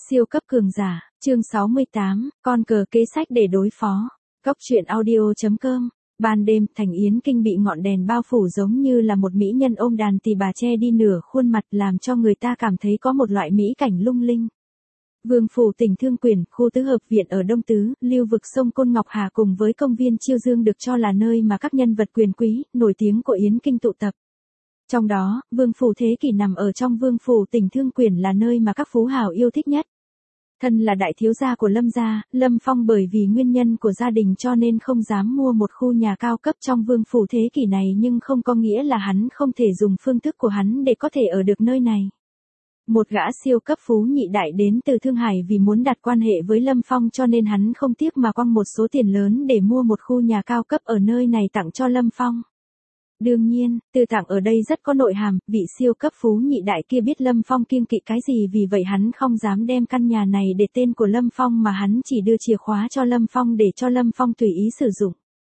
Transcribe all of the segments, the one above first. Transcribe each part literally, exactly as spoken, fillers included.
Siêu cấp cường giả, chương sáu mươi tám, con cờ kế sách để đối phó. Góc truyện audio.com. Ban đêm, thành Yến Kinh bị ngọn đèn bao phủ giống như là một mỹ nhân ôm đàn tỳ bà che đi nửa khuôn mặt, làm cho người ta cảm thấy có một loại mỹ cảnh lung linh. Vương phủ tỉnh Thương Quyển, khu tứ hợp viện ở Đông Tứ, lưu vực sông Côn Ngọc Hà cùng với công viên Chiêu Dương được cho là nơi mà các nhân vật quyền quý, nổi tiếng của Yến Kinh tụ tập. Trong đó, Vương phủ Thế Kỷ nằm ở trong Vương phủ tỉnh Thương Quyển là nơi mà các phú hào yêu thích nhất. Thân là đại thiếu gia của Lâm gia, Lâm Phong bởi vì nguyên nhân của gia đình cho nên không dám mua một khu nhà cao cấp trong Vương phủ Thế Kỷ này, nhưng không có nghĩa là hắn không thể dùng phương thức của hắn để có thể ở được nơi này. Một gã siêu cấp phú nhị đại đến từ Thương Hải vì muốn đặt quan hệ với Lâm Phong cho nên hắn không tiếc mà quăng một số tiền lớn để mua một khu nhà cao cấp ở nơi này tặng cho Lâm Phong. Đương nhiên, từ tặng ở đây rất có nội hàm, vị siêu cấp phú nhị đại kia biết Lâm Phong kiêng kỵ cái gì, vì vậy hắn không dám đem căn nhà này để tên của Lâm Phong mà hắn chỉ đưa chìa khóa cho Lâm Phong để cho Lâm Phong tùy ý sử dụng.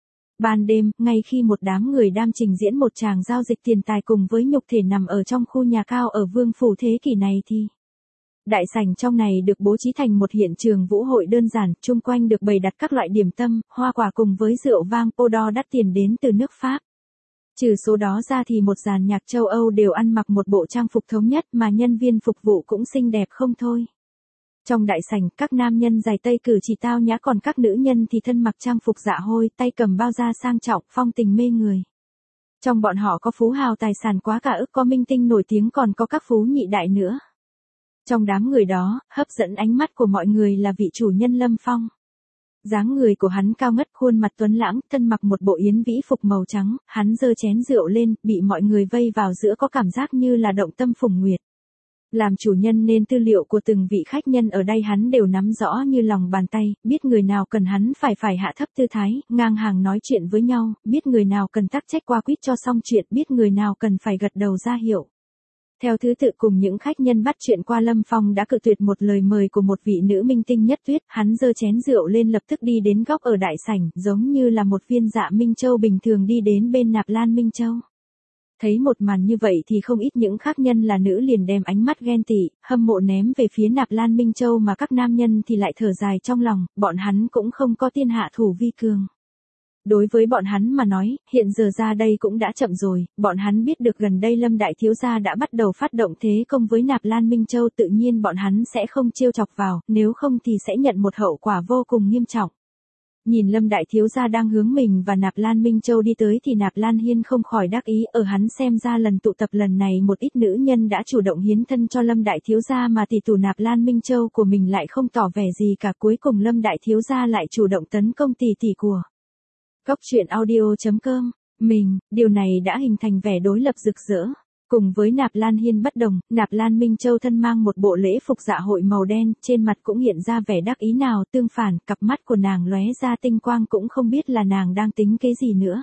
Ban đêm, ngay khi một đám người đang trình diễn một tràng giao dịch tiền tài cùng với nhục thể nằm ở trong khu nhà cao ở Vương phủ Thế Kỷ này thì đại sảnh trong này được bố trí thành một hiện trường vũ hội đơn giản, chung quanh được bày đặt các loại điểm tâm, hoa quả cùng với rượu vang ô đo đắt tiền đến từ nước Pháp. Trừ số đó ra thì một dàn nhạc châu Âu đều ăn mặc một bộ trang phục thống nhất mà nhân viên phục vụ cũng xinh đẹp không thôi. Trong đại sảnh, các nam nhân giày tây cử chỉ tao nhã, còn các nữ nhân thì thân mặc trang phục dạ hôi, tay cầm bao da sang trọng, phong tình mê người. Trong bọn họ có phú hào tài sản quá cả ức, có minh tinh nổi tiếng, còn có các phú nhị đại nữa. Trong đám người đó, hấp dẫn ánh mắt của mọi người là vị chủ nhân Lâm Phong. Dáng người của hắn cao ngất, khuôn mặt tuấn lãng, thân mặc một bộ yến vĩ phục màu trắng, hắn giơ chén rượu lên, bị mọi người vây vào giữa có cảm giác như là động tâm phùng nguyệt. Làm chủ nhân nên tư liệu của từng vị khách nhân ở đây hắn đều nắm rõ như lòng bàn tay, biết người nào cần hắn phải phải hạ thấp tư thái, ngang hàng nói chuyện với nhau, biết người nào cần tắc trách qua quýt cho xong chuyện, biết người nào cần phải gật đầu ra hiệu. Theo thứ tự cùng những khách nhân bắt chuyện qua, Lâm Phong đã cự tuyệt một lời mời của một vị nữ minh tinh nhất tuyết, hắn giơ chén rượu lên lập tức đi đến góc ở đại sảnh, giống như là một viên dạ Minh Châu bình thường đi đến bên nạp lan Minh Châu. Thấy một màn như vậy thì không ít những khách nhân là nữ liền đem ánh mắt ghen tị, hâm mộ ném về phía nạp lan Minh Châu, mà các nam nhân thì lại thở dài trong lòng, bọn hắn cũng không có thiên hạ thủ vi cường. Đối với bọn hắn mà nói, hiện giờ ra đây cũng đã chậm rồi, bọn hắn biết được gần đây Lâm Đại Thiếu Gia đã bắt đầu phát động thế công với nạp lan Minh Châu, tự nhiên bọn hắn sẽ không trêu chọc vào, nếu không thì sẽ nhận một hậu quả vô cùng nghiêm trọng. Nhìn Lâm Đại Thiếu Gia đang hướng mình và nạp lan Minh Châu đi tới thì nạp lan Hiên không khỏi đắc ý, ở hắn xem ra lần tụ tập lần này một ít nữ nhân đã chủ động hiến thân cho Lâm Đại Thiếu Gia, mà tỷ tù nạp lan Minh Châu của mình lại không tỏ vẻ gì cả, cuối cùng Lâm Đại Thiếu Gia lại chủ động tấn công tỷ tỷ của Góc truyện audio.com. Mình, điều này đã hình thành vẻ đối lập rực rỡ. Cùng với nạp lan Hiên bất đồng, nạp lan Minh Châu thân mang một bộ lễ phục dạ hội màu đen, trên mặt cũng hiện ra vẻ đắc ý nào, tương phản, cặp mắt của nàng lóe ra tinh quang, cũng không biết là nàng đang tính cái gì nữa.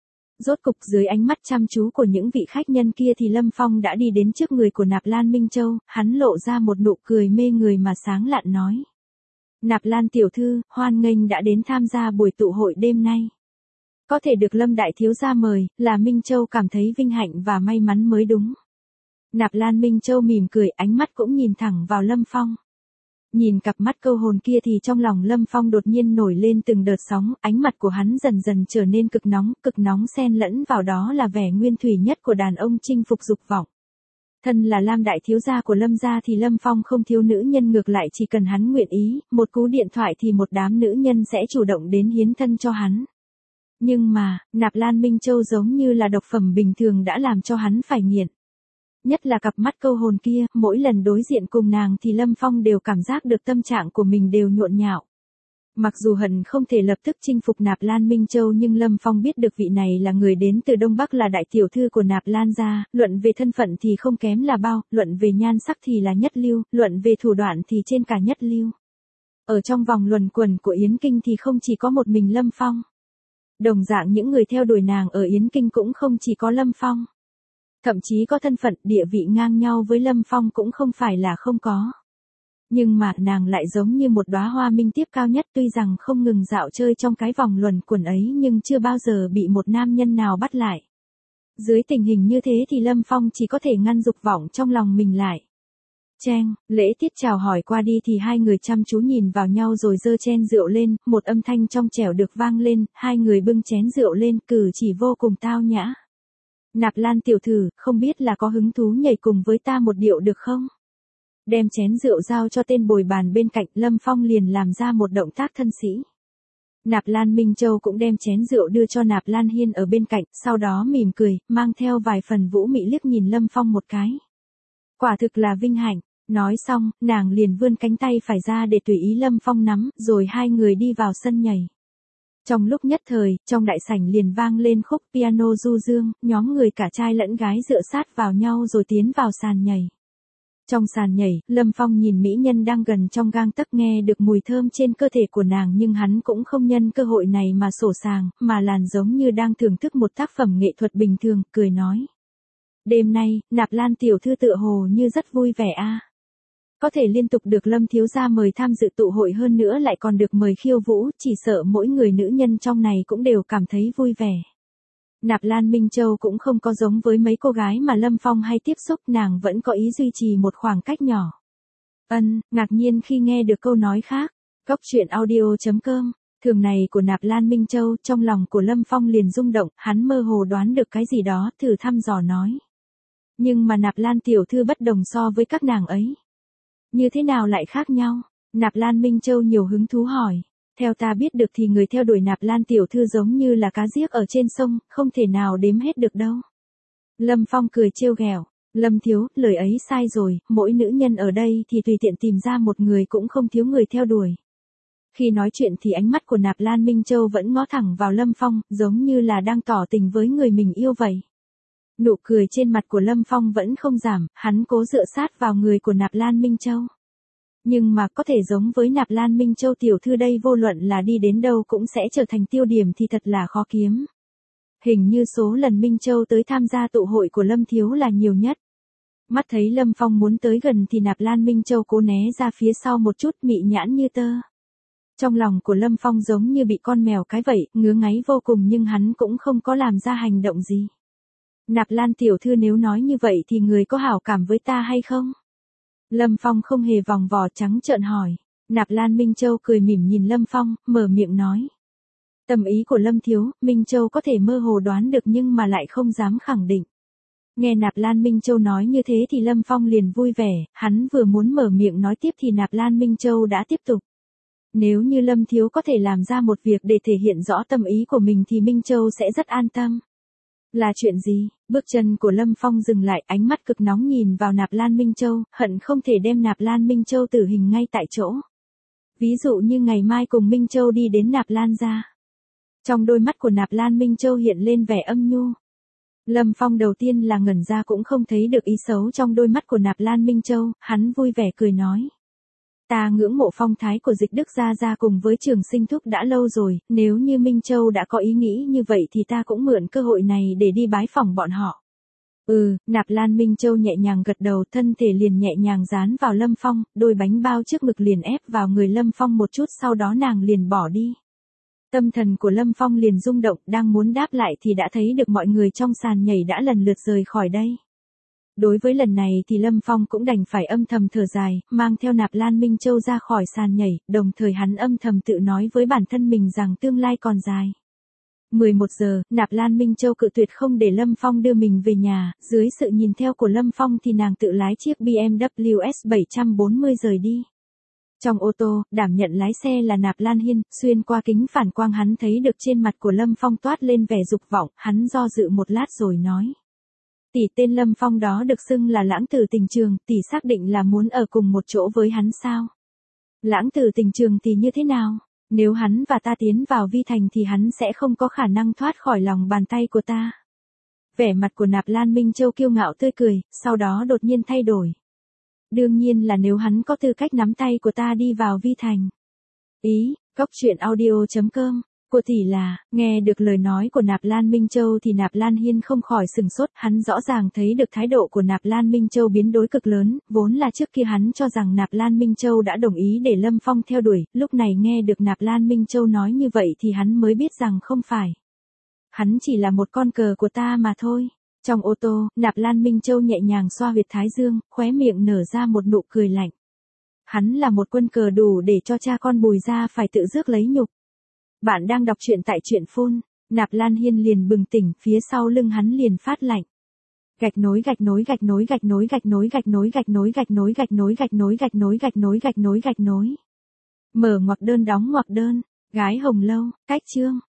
Rốt cục dưới ánh mắt chăm chú của những vị khách nhân kia thì Lâm Phong đã đi đến trước người của nạp lan Minh Châu, hắn lộ ra một nụ cười mê người mà sáng lạn nói: Nạp lan tiểu thư, hoan nghênh đã đến tham gia buổi tụ hội đêm nay. Có thể được Lâm Đại Thiếu Gia mời, là Minh Châu cảm thấy vinh hạnh và may mắn mới đúng. Nạp lan Minh Châu mỉm cười, ánh mắt cũng nhìn thẳng vào Lâm Phong. Nhìn cặp mắt câu hồn kia thì trong lòng Lâm Phong đột nhiên nổi lên từng đợt sóng, ánh mặt của hắn dần dần trở nên cực nóng, cực nóng xen lẫn vào đó là vẻ nguyên thủy nhất của đàn ông chinh phục dục vọng. Thân là Lam Đại Thiếu Gia của Lâm gia thì Lâm Phong không thiếu nữ nhân, ngược lại chỉ cần hắn nguyện ý, một cú điện thoại thì một đám nữ nhân sẽ chủ động đến hiến thân cho hắn. Nhưng mà, nạp lan Minh Châu giống như là độc phẩm bình thường đã làm cho hắn phải nghiện. Nhất là cặp mắt câu hồn kia, mỗi lần đối diện cùng nàng thì Lâm Phong đều cảm giác được tâm trạng của mình đều nhộn nhạo. Mặc dù hận không thể lập tức chinh phục nạp lan Minh Châu, nhưng Lâm Phong biết được vị này là người đến từ Đông Bắc, là đại tiểu thư của nạp lan gia, luận về thân phận thì không kém là bao, luận về nhan sắc thì là nhất lưu, luận về thủ đoạn thì trên cả nhất lưu. Ở trong vòng luẩn quẩn của Yến Kinh thì không chỉ có một mình Lâm Phong. Đồng dạng những người theo đuổi nàng ở Yến Kinh cũng không chỉ có Lâm Phong. Thậm chí có thân phận, địa vị ngang nhau với Lâm Phong cũng không phải là không có. Nhưng mà nàng lại giống như một đóa hoa minh tiếp cao nhất, tuy rằng không ngừng dạo chơi trong cái vòng luẩn quẩn ấy nhưng chưa bao giờ bị một nam nhân nào bắt lại. Dưới tình hình như thế thì Lâm Phong chỉ có thể ngăn dục vọng trong lòng mình lại. Cheng, lễ tiết chào hỏi qua đi thì hai người chăm chú nhìn vào nhau rồi giơ chén rượu lên, một âm thanh trong trẻo được vang lên, hai người bưng chén rượu lên, cử chỉ vô cùng tao nhã. Nạp Lan tiểu thư, không biết là có hứng thú nhảy cùng với ta một điệu được không? Đem chén rượu giao cho tên bồi bàn bên cạnh, Lâm Phong liền làm ra một động tác thân sĩ. Nạp Lan Minh Châu cũng đem chén rượu đưa cho Nạp Lan Hiên ở bên cạnh, sau đó mỉm cười, mang theo vài phần vũ mị liếc nhìn Lâm Phong một cái. Quả thực là vinh hạnh. Nói xong, nàng liền vươn cánh tay phải ra để tùy ý Lâm Phong nắm, rồi hai người đi vào sân nhảy. Trong lúc nhất thời, trong đại sảnh liền vang lên khúc piano du dương, nhóm người cả trai lẫn gái dựa sát vào nhau rồi tiến vào sàn nhảy. Trong sàn nhảy, Lâm Phong nhìn mỹ nhân đang gần trong gang tấc, nghe được mùi thơm trên cơ thể của nàng, nhưng hắn cũng không nhân cơ hội này mà sổ sàng, mà làn giống như đang thưởng thức một tác phẩm nghệ thuật bình thường, cười nói. Đêm nay, Nạp Lan tiểu thư tựa hồ như rất vui vẻ a. Có thể liên tục được Lâm thiếu gia mời tham dự tụ hội, hơn nữa lại còn được mời khiêu vũ, chỉ sợ mỗi người nữ nhân trong này cũng đều cảm thấy vui vẻ. Nạp Lan Minh Châu cũng không có giống với mấy cô gái mà Lâm Phong hay tiếp xúc, nàng vẫn có ý duy trì một khoảng cách nhỏ. Ân, ngạc nhiên khi nghe được câu nói khác. Góc truyện audio chấm com, thường này của Nạp Lan Minh Châu, trong lòng của Lâm Phong liền rung động, hắn mơ hồ đoán được cái gì đó, thử thăm dò nói. Nhưng mà Nạp Lan tiểu thư bất đồng so với các nàng ấy. Như thế nào lại khác nhau? Nạp Lan Minh Châu nhiều hứng thú hỏi. Theo ta biết được thì người theo đuổi Nạp Lan tiểu thư giống như là cá giếc ở trên sông, không thể nào đếm hết được đâu. Lâm Phong cười trêu ghẹo. Lâm thiếu, lời ấy sai rồi, mỗi nữ nhân ở đây thì tùy tiện tìm ra một người cũng không thiếu người theo đuổi. Khi nói chuyện thì ánh mắt của Nạp Lan Minh Châu vẫn ngó thẳng vào Lâm Phong, giống như là đang tỏ tình với người mình yêu vậy. Nụ cười trên mặt của Lâm Phong vẫn không giảm, hắn cố dựa sát vào người của Nạp Lan Minh Châu. Nhưng mà có thể giống với Nạp Lan Minh Châu tiểu thư đây, vô luận là đi đến đâu cũng sẽ trở thành tiêu điểm thì thật là khó kiếm. Hình như số lần Minh Châu tới tham gia tụ hội của Lâm thiếu là nhiều nhất. Mắt thấy Lâm Phong muốn tới gần thì Nạp Lan Minh Châu cố né ra phía sau một chút, mị nhãn như tơ. Trong lòng của Lâm Phong giống như bị con mèo cái vậy, ngứa ngáy vô cùng, nhưng hắn cũng không có làm ra hành động gì. Nạp Lan tiểu thư, nếu nói như vậy thì người có hảo cảm với ta hay không? Lâm Phong không hề vòng vò, trắng trợn hỏi. Nạp Lan Minh Châu cười mỉm nhìn Lâm Phong, mở miệng nói. Tâm ý của Lâm thiếu, Minh Châu có thể mơ hồ đoán được nhưng mà lại không dám khẳng định. Nghe Nạp Lan Minh Châu nói như thế thì Lâm Phong liền vui vẻ, hắn vừa muốn mở miệng nói tiếp thì Nạp Lan Minh Châu đã tiếp tục. Nếu như Lâm thiếu có thể làm ra một việc để thể hiện rõ tâm ý của mình thì Minh Châu sẽ rất an tâm. Là chuyện gì? Bước chân của Lâm Phong dừng lại, ánh mắt cực nóng nhìn vào Nạp Lan Minh Châu, hận không thể đem Nạp Lan Minh Châu tử hình ngay tại chỗ. Ví dụ như ngày mai cùng Minh Châu đi đến Nạp Lan gia. Trong đôi mắt của Nạp Lan Minh Châu hiện lên vẻ âm nhu. Lâm Phong đầu tiên là ngẩn ra, cũng không thấy được ý xấu trong đôi mắt của Nạp Lan Minh Châu, hắn vui vẻ cười nói. Ta ngưỡng mộ phong thái của Dịch Đức gia gia cùng với Trường Sinh thúc đã lâu rồi, nếu như Minh Châu đã có ý nghĩ như vậy thì ta cũng mượn cơ hội này để đi bái phỏng bọn họ. Ừ, Nạp Lan Minh Châu nhẹ nhàng gật đầu, thân thể liền nhẹ nhàng dán vào Lâm Phong, đôi bánh bao trước ngực liền ép vào người Lâm Phong một chút, sau đó nàng liền bỏ đi. Tâm thần của Lâm Phong liền rung động, đang muốn đáp lại thì đã thấy được mọi người trong sàn nhảy đã lần lượt rời khỏi đây. Đối với lần này thì Lâm Phong cũng đành phải âm thầm thở dài, mang theo Nạp Lan Minh Châu ra khỏi sàn nhảy, đồng thời hắn âm thầm tự nói với bản thân mình rằng tương lai còn dài. mười một giờ, Nạp Lan Minh Châu cự tuyệt không để Lâm Phong đưa mình về nhà, dưới sự nhìn theo của Lâm Phong thì nàng tự lái chiếc bê em vê S bảy bốn không rời đi. Trong ô tô, đảm nhận lái xe là Nạp Lan Hiên, xuyên qua kính phản quang hắn thấy được trên mặt của Lâm Phong toát lên vẻ dục vọng, hắn do dự một lát rồi nói. Tỷ, tên Lâm Phong đó được xưng là Lãng Tử Tình Trường, tỷ xác định là muốn ở cùng một chỗ với hắn sao? Lãng Tử Tình Trường thì như thế nào? Nếu hắn và ta tiến vào Vi Thành thì hắn sẽ không có khả năng thoát khỏi lòng bàn tay của ta. Vẻ mặt của Nạp Lan Minh Châu kiêu ngạo tươi cười, sau đó đột nhiên thay đổi. Đương nhiên là nếu hắn có tư cách nắm tay của ta đi vào Vi Thành. Ý, góc truyện audio chấm com. Cô tỷ là, nghe được lời nói của Nạp Lan Minh Châu thì Nạp Lan Hiên không khỏi sừng sốt, hắn rõ ràng thấy được thái độ của Nạp Lan Minh Châu biến đổi cực lớn, vốn là trước kia hắn cho rằng Nạp Lan Minh Châu đã đồng ý để Lâm Phong theo đuổi, lúc này nghe được Nạp Lan Minh Châu nói như vậy thì hắn mới biết rằng không phải. Hắn chỉ là một con cờ của ta mà thôi. Trong ô tô, Nạp Lan Minh Châu nhẹ nhàng xoa huyệt thái dương, khóe miệng nở ra một nụ cười lạnh. Hắn là một quân cờ đủ để cho cha con Bùi gia phải tự rước lấy nhục. Bạn đang đọc truyện tại truyện phun, Nạp Lan Hiên liền bừng tỉnh, phía sau lưng hắn liền phát lạnh. Gạch nối gạch nối gạch nối gạch nối gạch nối gạch nối gạch nối gạch nối gạch nối gạch nối gạch nối gạch nối gạch nối gạch nối. Mở ngoặc đơn đóng ngoặc đơn, gái Hồng Lâu, cách chương.